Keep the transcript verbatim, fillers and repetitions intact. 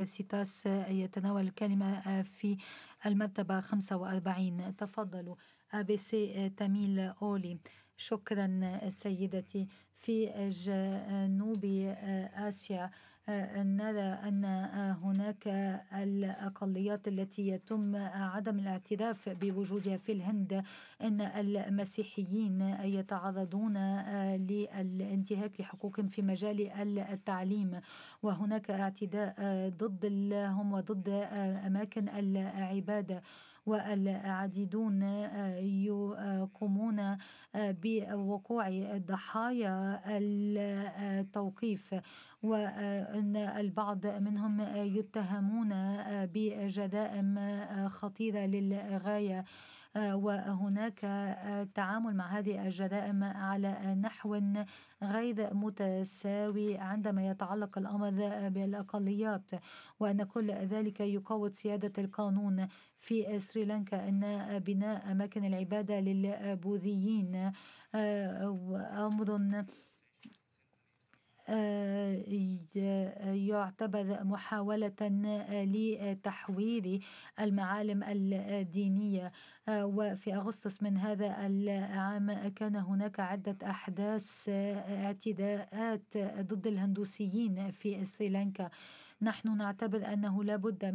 سيتاس يتناول الكلمة في المرتبة خمسة وأربعين. تفضلوا. أبي سي تميل أولي. شكرا سيدتي. في جنوب آسيا نرى أن هناك الأقليات التي يتم عدم الاعتراف بوجودها في الهند، أن المسيحيين يتعرضون للانتهاك لحقوقهم في مجال التعليم، وهناك اعتداء ضدهم وضد أماكن العبادة، والعديدون يقومون بوقوع ضحايا التوقيف، وأن البعض منهم يتهمون بجرائم خطيرة للغاية، وهناك تعامل مع هذه الجرائم على نحو غير متساوي عندما يتعلق الأمر بالأقليات، وأن كل ذلك يقوض سيادة القانون في سريلانكا، أن بناء أماكن العبادة للبوذيين أمر يعتبر محاولة لتحوير المعالم الدينية. وفي أغسطس من هذا العام كان هناك عدة أحداث اعتداءات ضد الهندوسيين في سريلانكا. نحن نعتبر أنه لا بد